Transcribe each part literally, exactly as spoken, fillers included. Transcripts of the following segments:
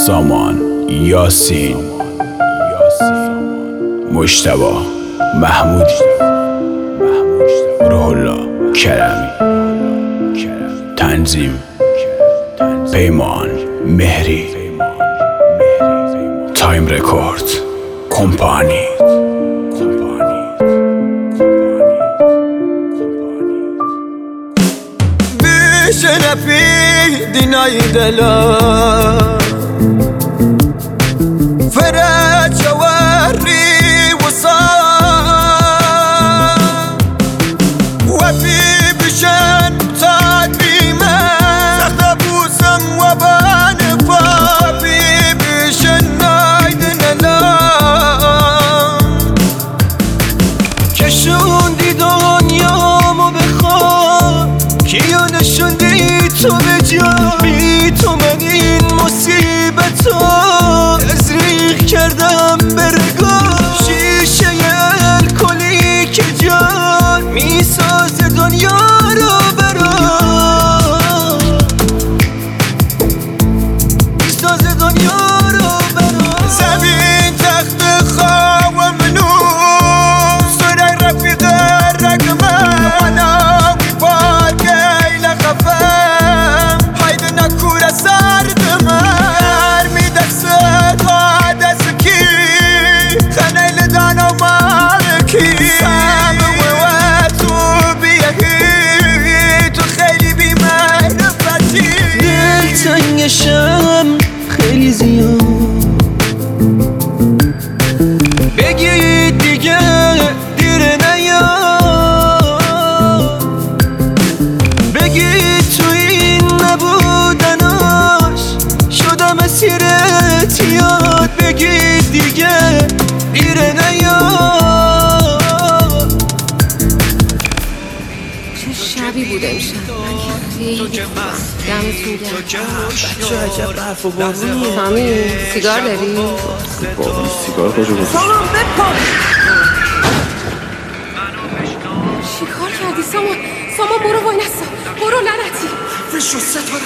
سامان، یاسین، مجتبی، محمودی، روح الله کرمی، تنظیم پیمان مهری، تایم رکورد کمپانی. شنفي ديناي دلا فرات جواري وصال وفي بشان تعديما سخبوسم وبان فابي بشان نايدنا لا كشون دي دنيامو بخواه کیو نشوندی تو به جایی تو من این مصیبتو تزریق کردم برگاه شیشه الکلی که جان میسازه دنیا رو برام میسازه دنیا رو برام زمین تخت خواه منو سرای رفیق رقمه وانا تنگشم خیلی زیاد بگید دیگه دیر نیاد بگید تو این نبودناش شدم اسیرت یاد بگید دیگه دیر نیاد چه شبی بود امشب خیلی دمتون گرم. بچه عجب برف و بارونیه. سامی سیگار داری؟ بابی سیگار کجا بود؟ سامان بپا چی کار کردی سامان؟ سامان برو وای نستا برو لعنتی فشو ستاره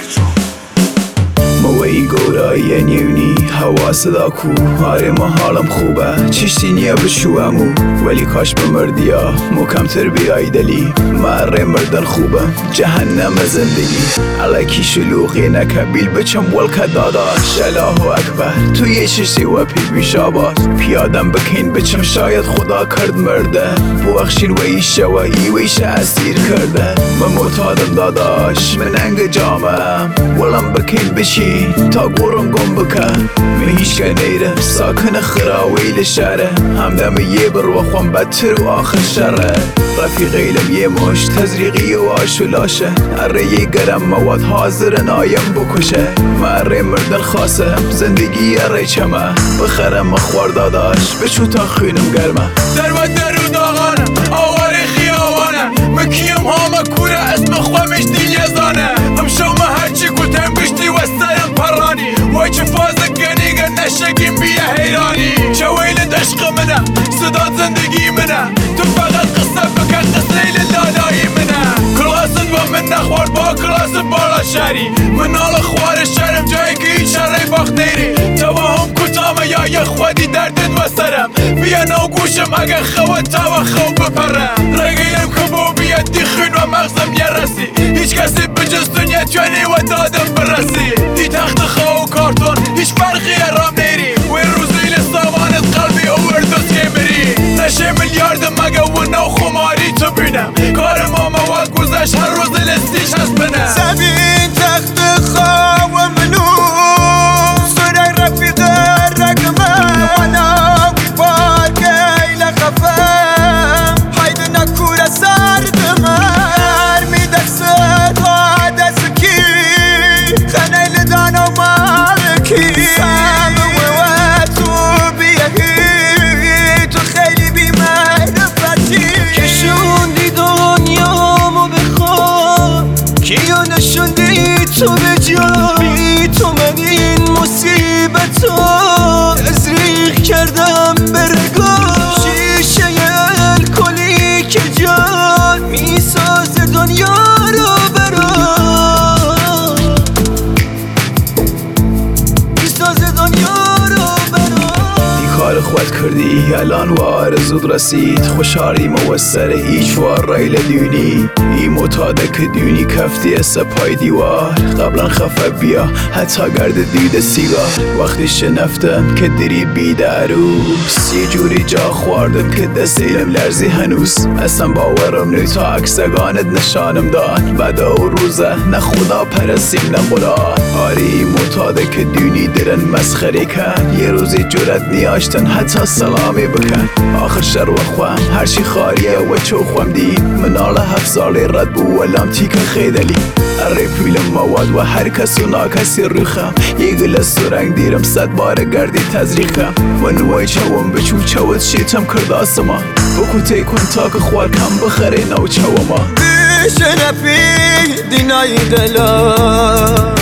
موی گورایی نیونی هوا صدا کو آره ما حالم خوبه چشتی نیه بشوامو ولی کاش بمردیا مکمتر بیایی دلی مره مردن خوبه جهنم زندگی علیکی شلوغی نکبیل بچم ولکه داداش الله اکبر تو یه چشتی و پی بیشاباز پیادم بکین بچم شاید خدا کرد مرده بوخشین و ایشه و ایویشه اسیر کرده من متادم داداش من انگ جامم ولم بکین بشی تا گورم گم بکن من هیچ که نیره ساکن خراویل شهره همدم یه بر و خوام بدتر و آخر شره رفیق ایلم یه مش تزریقی و آشولاشه اره یه گرم مواد حاضر نایم بکشه مره مردن خاصم زندگی اره چمه بخرم مخوار داداش بچو تا خونم گرمه در و درو داغانم آوار خیابانم مکیم هاما کوره اسم خوامش دیگه زانه هم شما هرچی کتم گشتی و سرم پرانی وای چه فازه گنیگه نشگیم بیه حیرانی چه ویل عشق منه صدا زندگی منه تو فقط قصه بکن قصه لالایی منه کلاسن و من نخوار با کلاس بالا شهری من آل خوار شرم جایی که هیچ شرعی باخت نیری توهم کتامه یا یه خودی دردت و سرم بیا نو گوشم اگه خواد تا و خواب بپرم رگیم کبو بیاد دی خون و مغزم یه رسی هیچ کسی بجز دنیا توانی و دادم برسی دی تخت خواه و کارتون هیچ فرقی رام نیری و روزی لسامانت قلبی اووردوز که بری نشه میلیارد مگه و نو خماری تو بینم کار ما مواد گذشت هر روز لستیش هست بنم زمین تخت خواه و منو سرای رفیق رقمه وانا بیبار گیل خفم حید نکور سردمه میدکست و دستکی خود کردی الان وار زود رسید خوشحالی موسر هیچ وار رایل دونی ای متاده که دونی کفتی سپای دیوار قبلا خفه بیا حتی گرد دید سیگار وقتی شنفتم که دری بیدروس یه جوری جا خواردم که دستیلم لرزی هنوز اصلا باورم نی تا عکسگانت نشانم داد بعد او روزه نه خدا پرستیم نه قرآن آری متاده که دونی درن مسخری کن یه روزی جرت نیاشتن حتی سلامی بکن آخر شر و خوام هرچی خاریه و چو خوام دی منال هفت سالی رد بو ولام تیک خیدلی اره پویل مواد و هر کس و ناکسی روخم یه گلس و رنگ دیرم صد بار گردی تزریخم و نوای چوام بچو چوت شیتم کرد آسما بکو تیکون تا که خوار کم بخره نو چوما بیش نپی دینای دلا